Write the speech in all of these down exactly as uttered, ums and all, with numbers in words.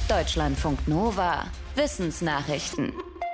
Deutschlandfunk Nova. Wissensnachrichten.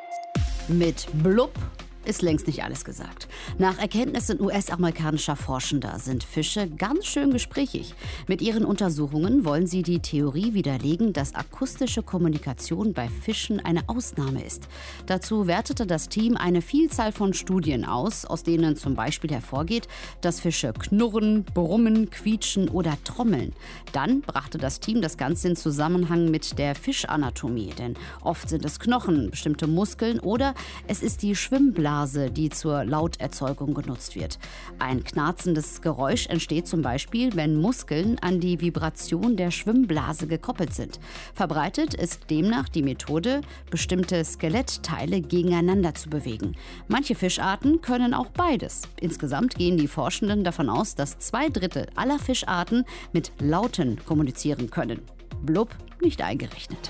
Mit Blub ist längst nicht alles gesagt. Nach Erkenntnissen U S-amerikanischer Forschender sind Fische ganz schön gesprächig. Mit ihren Untersuchungen wollen sie die Theorie widerlegen, dass akustische Kommunikation bei Fischen eine Ausnahme ist. Dazu wertete das Team eine Vielzahl von Studien aus, aus denen zum Beispiel hervorgeht, dass Fische knurren, brummen, quietschen oder trommeln. Dann brachte das Team das Ganze in Zusammenhang mit der Fischanatomie, denn oft sind es Knochen, bestimmte Muskeln oder es ist die Schwimmblase, die zur Lauterzeugung genutzt wird. Ein knarzendes Geräusch entsteht zum Beispiel, wenn Muskeln an die Vibration der Schwimmblase gekoppelt sind. Verbreitet ist demnach die Methode, bestimmte Skelettteile gegeneinander zu bewegen. Manche Fischarten können auch beides. Insgesamt gehen die Forschenden davon aus, dass zwei Drittel aller Fischarten mit Lauten kommunizieren können. Blub nicht eingerechnet.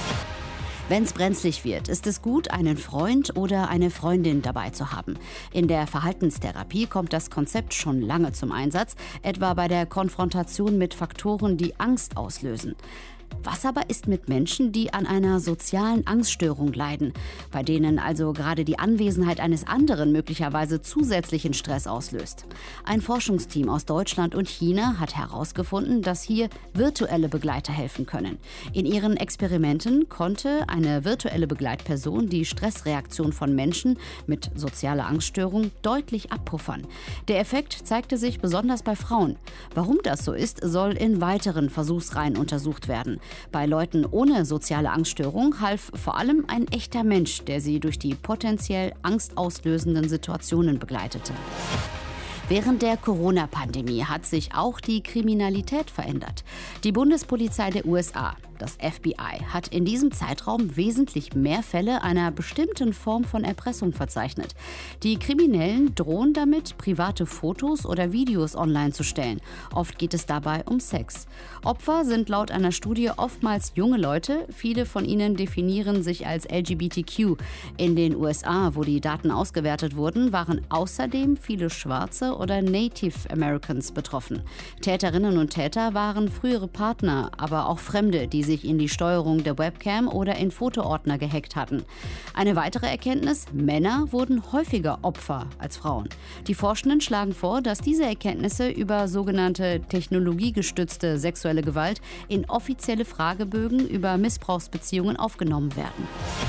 Wenn es brenzlig wird, ist es gut, einen Freund oder eine Freundin dabei zu haben. In der Verhaltenstherapie kommt das Konzept schon lange zum Einsatz, etwa bei der Konfrontation mit Faktoren, die Angst auslösen. Was aber ist mit Menschen, die an einer sozialen Angststörung leiden, bei denen also gerade die Anwesenheit eines anderen möglicherweise zusätzlichen Stress auslöst? Ein Forschungsteam aus Deutschland und China hat herausgefunden, dass hier virtuelle Begleiter helfen können. In ihren Experimenten konnte eine virtuelle Begleitperson die Stressreaktion von Menschen mit sozialer Angststörung deutlich abpuffern. Der Effekt zeigte sich besonders bei Frauen. Warum das so ist, soll in weiteren Versuchsreihen untersucht werden. Bei Leuten ohne soziale Angststörung half vor allem ein echter Mensch, der sie durch die potenziell angstauslösenden Situationen begleitete. Während der Corona-Pandemie hat sich auch die Kriminalität verändert. Die Bundespolizei der U S A, das F B I, hat in diesem Zeitraum wesentlich mehr Fälle einer bestimmten Form von Erpressung verzeichnet. Die Kriminellen drohen damit, private Fotos oder Videos online zu stellen. Oft geht es dabei um Sex. Opfer sind laut einer Studie oftmals junge Leute. Viele von ihnen definieren sich als L G B T Q. In den U S A, wo die Daten ausgewertet wurden, waren außerdem viele Schwarze oder Native Americans betroffen. Täterinnen und Täter waren frühere Partner, aber auch Fremde, die sich in die Steuerung der Webcam oder in Fotoordner gehackt hatten. Eine weitere Erkenntnis: Männer wurden häufiger Opfer als Frauen. Die Forschenden schlagen vor, dass diese Erkenntnisse über sogenannte technologiegestützte sexuelle Gewalt in offizielle Fragebögen über Missbrauchsbeziehungen aufgenommen werden.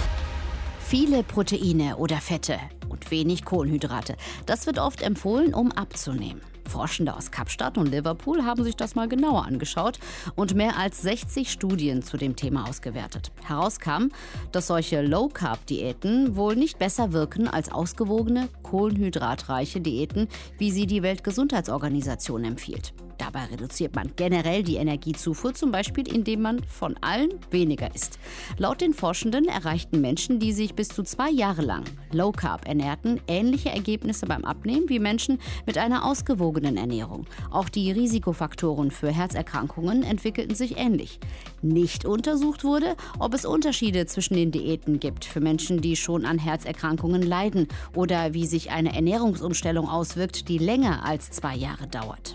Viele Proteine oder Fette und wenig Kohlenhydrate. Das wird oft empfohlen, um abzunehmen. Forschende aus Kapstadt und Liverpool haben sich das mal genauer angeschaut und mehr als sechzig Studien zu dem Thema ausgewertet. Herauskam, dass solche Low-Carb-Diäten wohl nicht besser wirken als ausgewogene, kohlenhydratreiche Diäten, wie sie die Weltgesundheitsorganisation empfiehlt. Dabei reduziert man generell die Energiezufuhr, zum Beispiel indem man von allen weniger isst. Laut den Forschenden erreichten Menschen, die sich bis zu zwei Jahre lang Low Carb ernährten, ähnliche Ergebnisse beim Abnehmen wie Menschen mit einer ausgewogenen Ernährung. Auch die Risikofaktoren für Herzerkrankungen entwickelten sich ähnlich. Nicht untersucht wurde, ob es Unterschiede zwischen den Diäten gibt für Menschen, die schon an Herzerkrankungen leiden oder wie sich eine Ernährungsumstellung auswirkt, die länger als zwei Jahre dauert.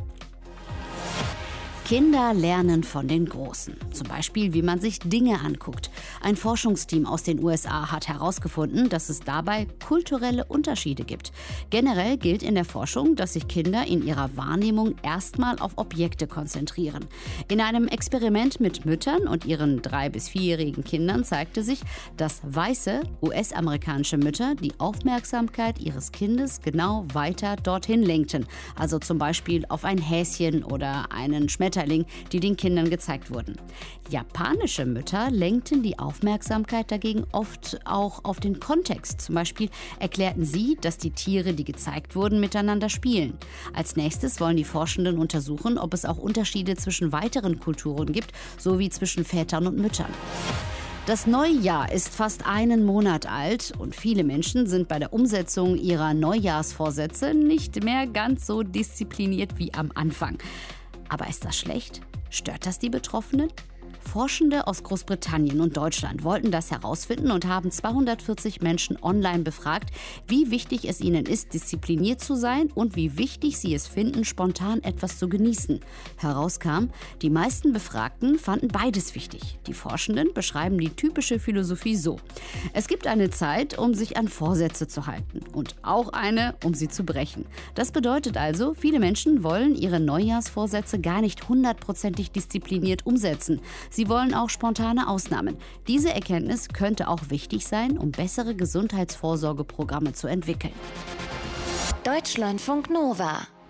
Kinder lernen von den Großen. Zum Beispiel, wie man sich Dinge anguckt. Ein Forschungsteam aus den U S A hat herausgefunden, dass es dabei kulturelle Unterschiede gibt. Generell gilt in der Forschung, dass sich Kinder in ihrer Wahrnehmung erstmal auf Objekte konzentrieren. In einem Experiment mit Müttern und ihren drei- bis vierjährigen Kindern zeigte sich, dass weiße U S-amerikanische Mütter die Aufmerksamkeit ihres Kindes genau weiter dorthin lenkten. Also zum Beispiel auf ein Häschen oder einen Schmetterling, die den Kindern gezeigt wurden. Japanische Mütter lenkten die Aufmerksamkeit dagegen oft auch auf den Kontext. Zum Beispiel erklärten sie, dass die Tiere, die gezeigt wurden, miteinander spielen. Als nächstes wollen die Forschenden untersuchen, ob es auch Unterschiede zwischen weiteren Kulturen gibt, sowie zwischen Vätern und Müttern. Das neue Jahr ist fast einen Monat alt und viele Menschen sind bei der Umsetzung ihrer Neujahrsvorsätze nicht mehr ganz so diszipliniert wie am Anfang. Aber ist das schlecht? Stört das die Betroffenen? Forschende aus Großbritannien und Deutschland wollten das herausfinden und haben zweihundertvierzig Menschen online befragt, wie wichtig es ihnen ist, diszipliniert zu sein und wie wichtig sie es finden, spontan etwas zu genießen. Herauskam, die meisten Befragten fanden beides wichtig. Die Forschenden beschreiben die typische Philosophie so: Es gibt eine Zeit, um sich an Vorsätze zu halten und auch eine, um sie zu brechen. Das bedeutet also, viele Menschen wollen ihre Neujahrsvorsätze gar nicht hundertprozentig diszipliniert umsetzen. Sie wollen auch spontane Ausnahmen. Diese Erkenntnis könnte auch wichtig sein, um bessere Gesundheitsvorsorgeprogramme zu entwickeln. Deutschlandfunk Nova